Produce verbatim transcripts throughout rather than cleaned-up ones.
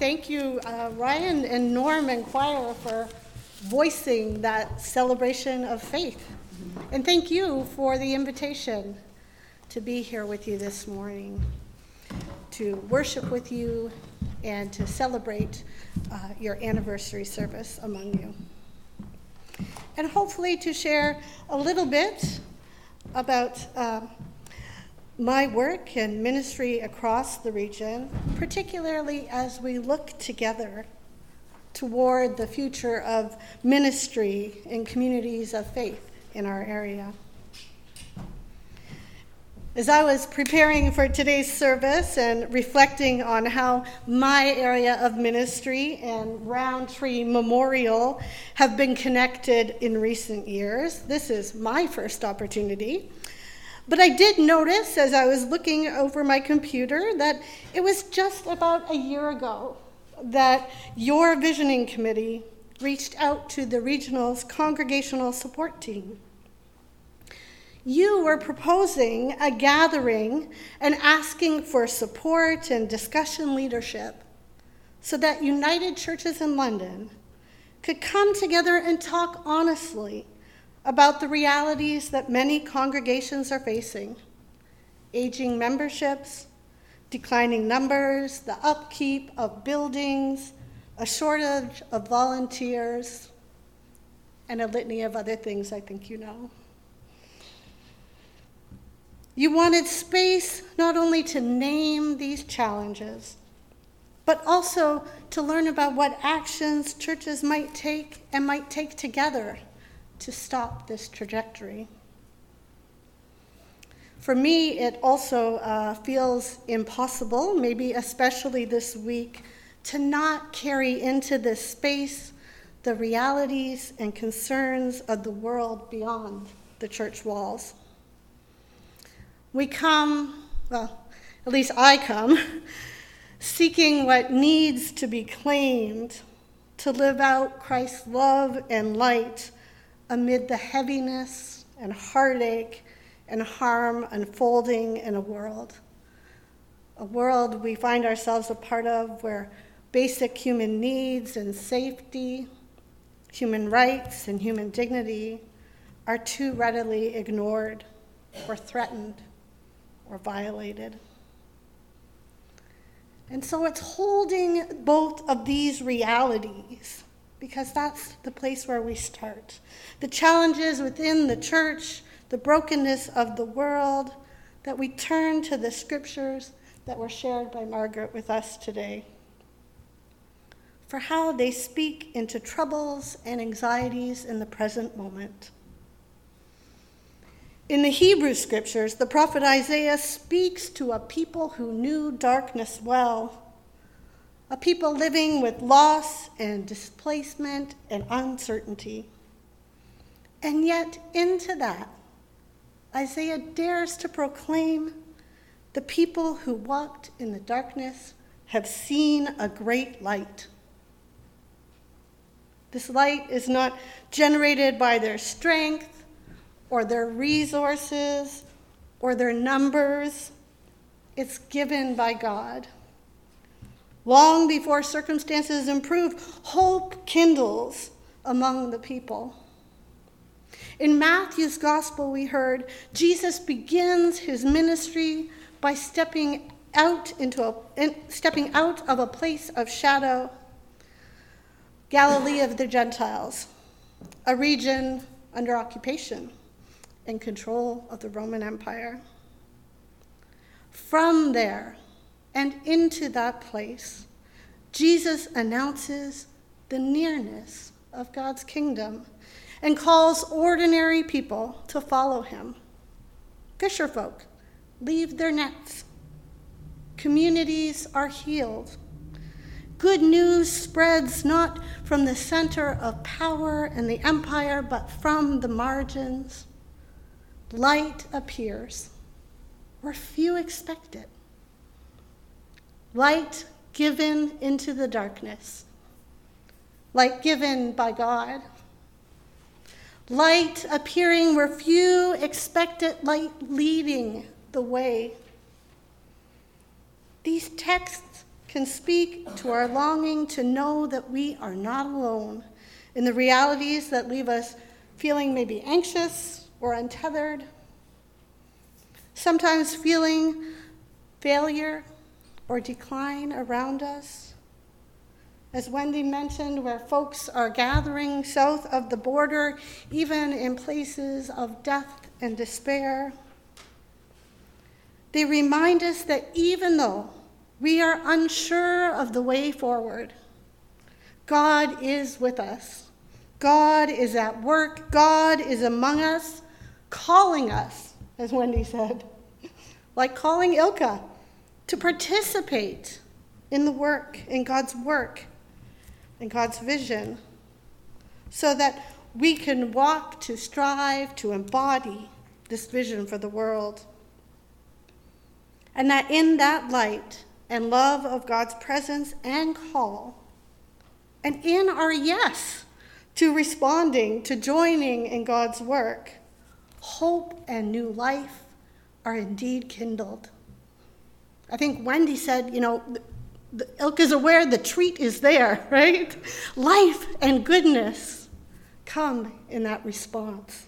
thank you, uh, Ryan and Norm and choir, for voicing that celebration of faith. And thank you for the invitation to be here with you this morning, to worship with you and to celebrate uh, your anniversary service among you. And hopefully to share a little bit about uh, my work and ministry across the region, particularly as we look together toward the future of ministry in communities of faith in our area. As I was preparing for today's service and reflecting on how my area of ministry and Roundtree Memorial have been connected in recent years, this is my first opportunity. But I did notice as I was looking over my computer that it was just about a year ago that your visioning committee reached out to the regional's congregational support team. You were proposing a gathering and asking for support and discussion leadership so that United Churches in London could come together and talk honestly about the realities that many congregations are facing: aging memberships, declining numbers, the upkeep of buildings, a shortage of volunteers, and a litany of other things I think you know. You wanted space not only to name these challenges, but also to learn about what actions churches might take and might take together to stop this trajectory. For me, it also uh, feels impossible, maybe especially this week, to not carry into this space the realities and concerns of the world beyond the church walls. We come, well, at least I come, seeking what needs to be claimed to live out Christ's love and light amid the heaviness and heartache and harm unfolding in a world. A world we find ourselves a part of where basic human needs and safety, human rights and human dignity are too readily ignored or threatened or violated. And so it's holding both of these realities, because that's the place where we start. The challenges within the church, the brokenness of the world, that we turn to the scriptures that were shared by Margaret with us today, for how they speak into troubles and anxieties in the present moment. In the Hebrew scriptures, the prophet Isaiah speaks to a people who knew darkness well, a people living with loss and displacement and uncertainty. And yet, into that, Isaiah dares to proclaim, the people who walked in the darkness have seen a great light. This light is not generated by their strength or their resources or their numbers. It's given by God. Long before circumstances improve, hope kindles among the people. In Matthew's gospel, we heard Jesus begins his ministry by stepping out into a in, stepping out of a place of shadow, Galilee of the Gentiles, a region under occupation and control of the Roman Empire. From there and into that place, Jesus announces the nearness of God's kingdom and calls ordinary people to follow him. Fisherfolk leave their nets. Communities are healed. Good news spreads not from the center of power and the empire, but from the margins. Light appears where few expect it. Light given into the darkness. Light given by God. Light appearing where few expect it, light leading the way. These texts can speak to our longing to know that we are not alone in the realities that leave us feeling maybe anxious or untethered, sometimes feeling failure or decline around us. As Wendy mentioned, where folks are gathering south of the border, even in places of death and despair. They remind us that even though we are unsure of the way forward, God is with us. God is at work. God is among us, calling us, as Wendy said, like calling Ilka, to participate in the work, in God's work, in God's vision, so that we can walk to strive to embody this vision for the world. And that in that light and love of God's presence and call, and in our yes to responding, to joining in God's work, hope and new life are indeed kindled. I think Wendy said, you know, the Ilka's aware the treat is there, right? Life and goodness come in that response.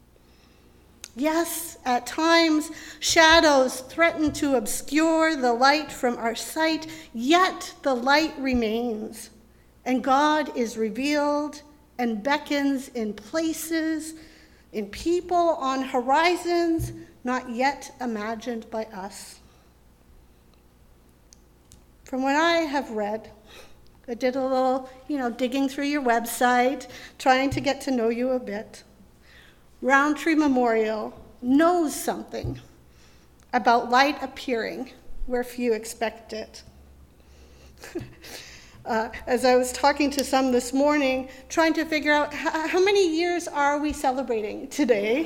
Yes, at times shadows threaten to obscure the light from our sight, yet the light remains, and God is revealed and beckons in places, in people, on horizons not yet imagined by us. From what I have read, I did a little, you know, digging through your website, trying to get to know you a bit. Roundtree Memorial knows something about light appearing where few expect it. uh, as I was talking to some this morning, trying to figure out how, how many years are we celebrating today,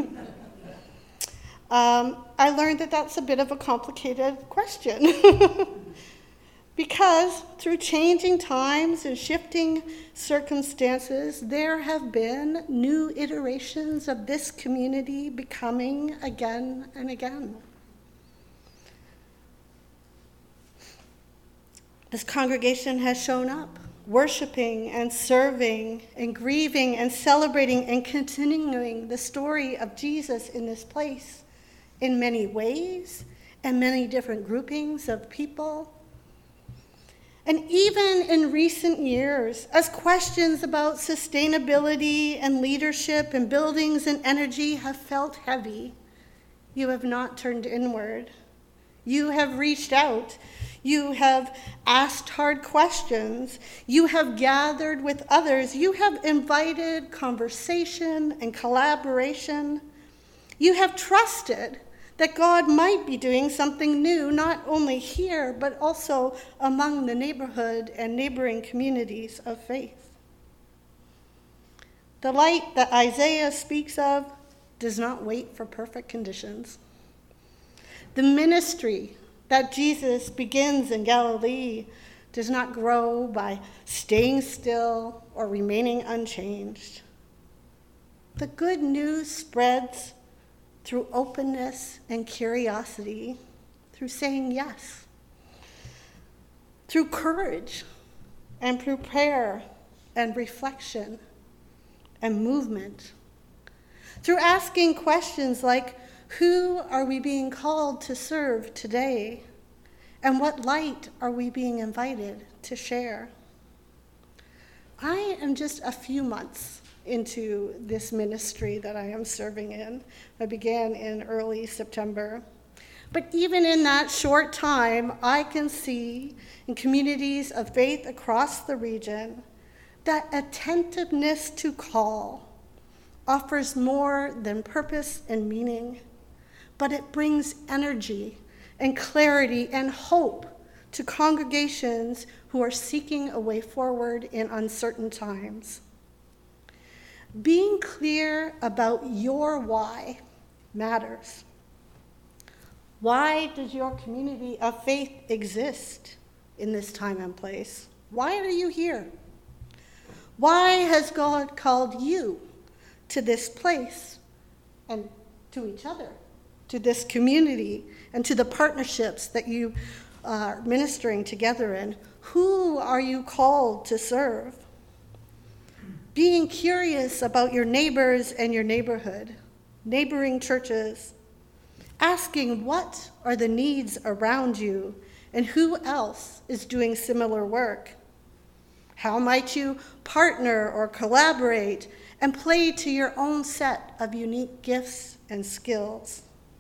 um, I learned that that's a bit of a complicated question. Because through changing times and shifting circumstances, there have been new iterations of this community becoming again and again. This congregation has shown up, worshiping and serving and grieving and celebrating and continuing the story of Jesus in this place in many ways and many different groupings of people. And even in recent years, as questions about sustainability and leadership and buildings and energy have felt heavy, you have not turned inward. You have reached out. You have asked hard questions. You have gathered with others. You have invited conversation and collaboration. You have trusted that God might be doing something new, not only here, but also among the neighborhood and neighboring communities of faith. The light that Isaiah speaks of does not wait for perfect conditions. The ministry that Jesus begins in Galilee does not grow by staying still or remaining unchanged. The good news spreads through openness and curiosity, through saying yes, through courage and through prayer and reflection and movement, through asking questions like, who are we being called to serve today? And what light are we being invited to share? I am just a few months into this ministry that I am serving in. I began in early September. But even in that short time, I can see in communities of faith across the region that attentiveness to call offers more than purpose and meaning, but it brings energy and clarity and hope to congregations who are seeking a way forward in uncertain times. Being clear about your why matters. Why does your community of faith exist in this time and place? Why are you here? Why has God called you to this place and to each other, to this community, and to the partnerships that you uh, ministering together in. Who are you called to serve? Being curious about your neighbors and your neighborhood, neighboring churches, asking what are the needs around you and who else is doing similar work. How might you partner or collaborate and play to your own set of unique gifts and skills?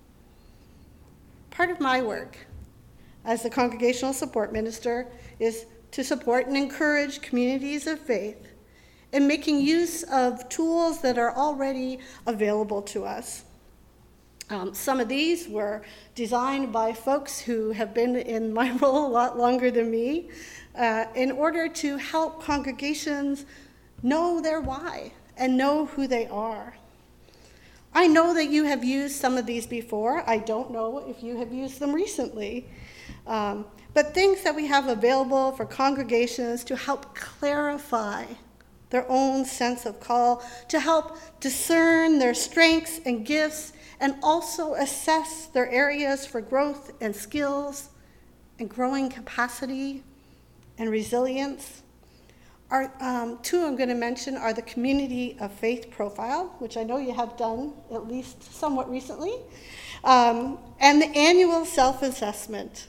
Part of my work as the Congregational Support Minister is to support and encourage communities of faith in making use of tools that are already available to us. Um, some of these were designed by folks who have been in my role a lot longer than me uh, in order to help congregations know their why and know who they are. I know that you have used some of these before. I don't know if you have used them recently. Um, but things that we have available for congregations to help clarify their own sense of call, to help discern their strengths and gifts, and also assess their areas for growth and skills and growing capacity and resilience. Our, um, two I'm going to mention are the Community of Faith Profile, which I know you have done at least somewhat recently, um, and the annual self-assessment.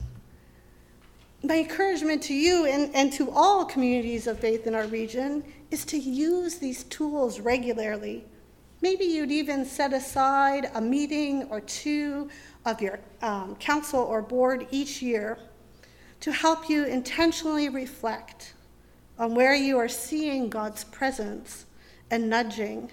My encouragement to you and, and to all communities of faith in our region is to use these tools regularly. Maybe you'd even set aside a meeting or two of your um, council or board each year to help you intentionally reflect on where you are seeing God's presence and nudging.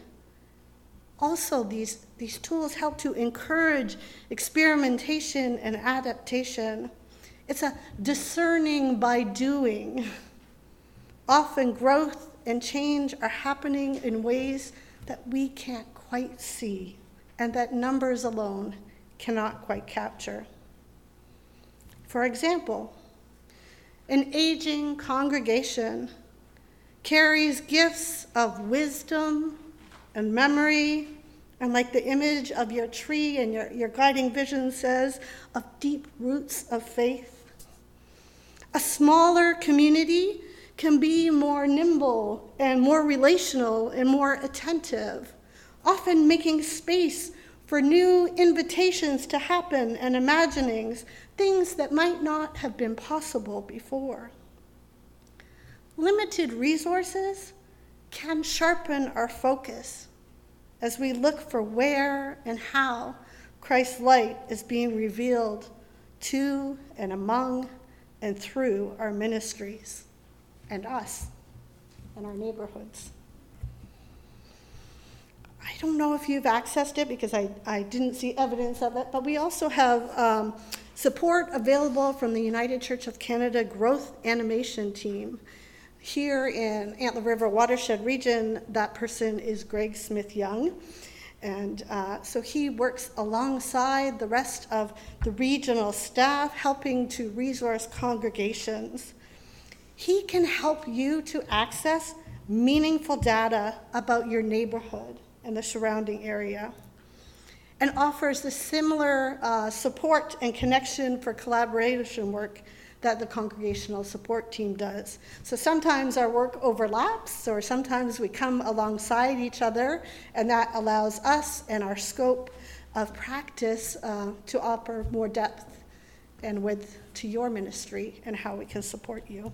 Also, these, these tools help to encourage experimentation and adaptation. It's a discerning by doing. Often growth and change are happening in ways that we can't quite see and that numbers alone cannot quite capture. For example, an aging congregation carries gifts of wisdom and memory, and like the image of your tree and your, your guiding vision says, of deep roots of faith. A smaller community can be more nimble and more relational and more attentive, often making space for new invitations to happen and imaginings, things that might not have been possible before. Limited resources can sharpen our focus as we look for where and how Christ's light is being revealed to and among and through our ministries and us and our neighborhoods. I don't know if you've accessed it because I, I didn't see evidence of it, but we also have um, support available from the United Church of Canada Growth Animation Team. Here in Antler River Watershed Region, that person is Greg Smith-Young. And uh, so he works alongside the rest of the regional staff, helping to resource congregations. He can help you to access meaningful data about your neighborhood and the surrounding area, and offers the similar uh, support and connection for collaboration work that the congregational support team does. So sometimes our work overlaps, or sometimes we come alongside each other, and that allows us and our scope of practice uh, to offer more depth and width to your ministry and how we can support you.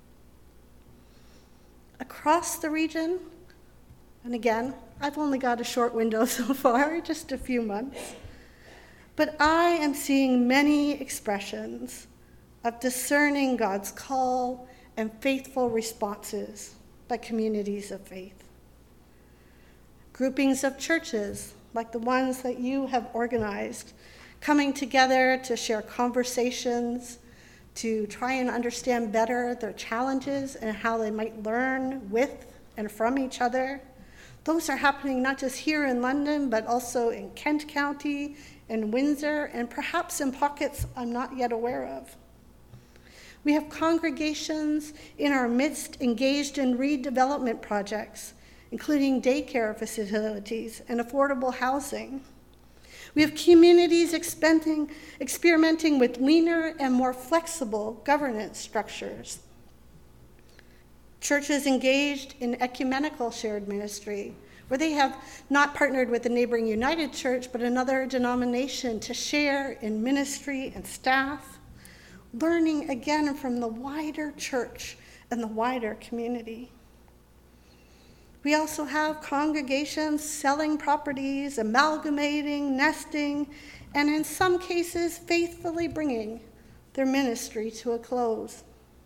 Across the region, and again, I've only got a short window so far, just a few months, but I am seeing many expressions of discerning God's call and faithful responses by communities of faith. Groupings of churches, like the ones that you have organized, coming together to share conversations, to try and understand better their challenges and how they might learn with and from each other. Those are happening not just here in London, but also in Kent County, in Windsor, and perhaps in pockets I'm not yet aware of. We have congregations in our midst engaged in redevelopment projects, including daycare facilities and affordable housing. We have communities experimenting, experimenting with leaner and more flexible governance structures. Churches engaged in ecumenical shared ministry, where they have not partnered with the neighboring United Church, but another denomination to share in ministry and staff, learning again from the wider church and the wider community. We also have congregations selling properties, amalgamating, nesting, and in some cases, faithfully bringing their ministry to a close.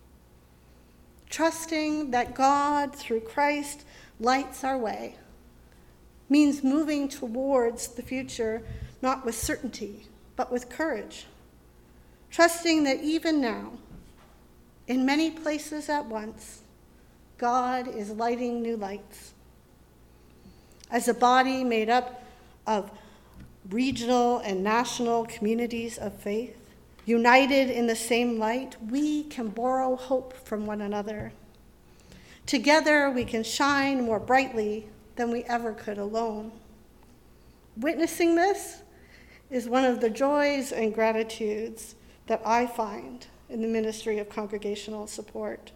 Trusting that God, through Christ, lights our way means moving towards the future, not with certainty, but with courage. Trusting that even now, in many places at once, God is lighting new lights. As a body made up of regional and national communities of faith, united in the same light, we can borrow hope from one another. Together, we can shine more brightly than we ever could alone. Witnessing this is one of the joys and gratitudes that I find in the ministry of congregational support.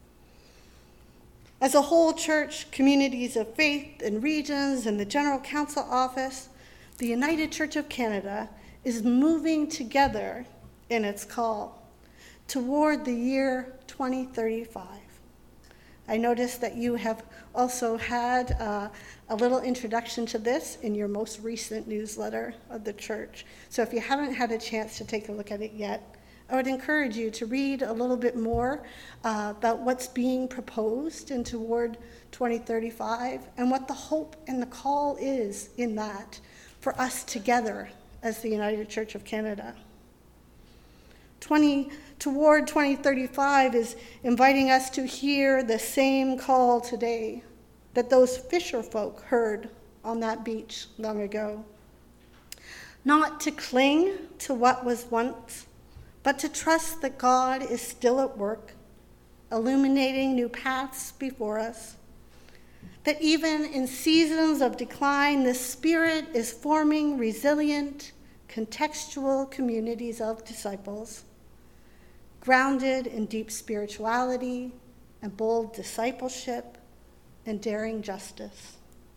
As a whole church, communities of faith and regions and the General Council Office, the United Church of Canada is moving together in its call toward the year twenty thirty-five. I noticed that you have also had uh, a little introduction to this in your most recent newsletter of the church. So if you haven't had a chance to take a look at it yet, I would encourage you to read a little bit more uh, about what's being proposed in toward twenty thirty-five and what the hope and the call is in that for us together as the United Church of Canada. twenty Toward twenty thirty-five is inviting us to hear the same call today that those fisher folk heard on that beach long ago. Not to cling to what was once, but to trust that God is still at work, illuminating new paths before us. That even in seasons of decline, the Spirit is forming resilient, contextual communities of disciples, grounded in deep spirituality and bold discipleship and daring justice.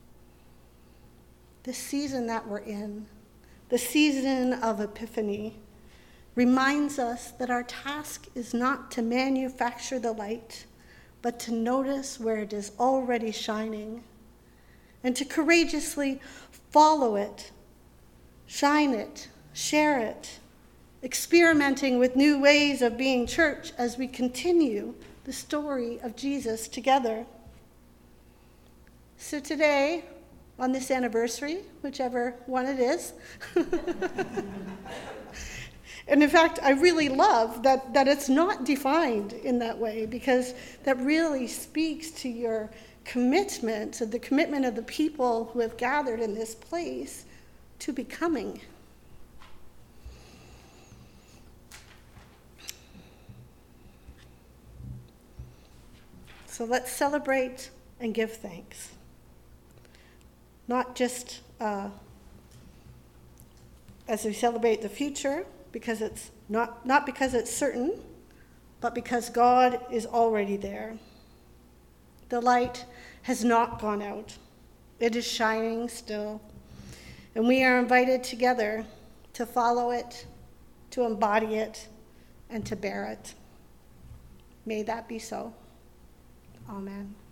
The season that we're in, the season of Epiphany, reminds us that our task is not to manufacture the light, but to notice where it is already shining, and to courageously follow it, shine it, share it, experimenting with new ways of being church as we continue the story of Jesus together. So today, on this anniversary, whichever one it is, and in fact, I really love that, that it's not defined in that way, because that really speaks to your commitment, to the commitment of the people who have gathered in this place to becoming. So let's celebrate and give thanks. Not just uh, as we celebrate the future, because it's not, not because it's certain, but because God is already there. The light has not gone out. It is shining still. And we are invited together to follow it, to embody it, and to bear it. May that be so. Amen.